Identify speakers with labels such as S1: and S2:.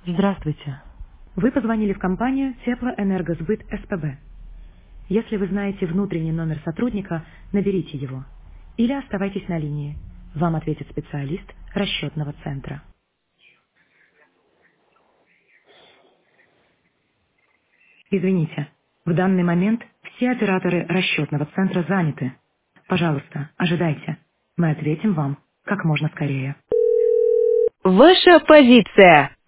S1: Здравствуйте. Вы позвонили в компанию Теплоэнергосбыт СПБ. Если вы знаете внутренний номер сотрудника, наберите его. Или оставайтесь на линии. Вам ответит специалист расчетного центра. Извините, в данный момент все операторы расчетного центра заняты. Пожалуйста, ожидайте. Мы ответим вам как можно скорее.
S2: Ваша позиция.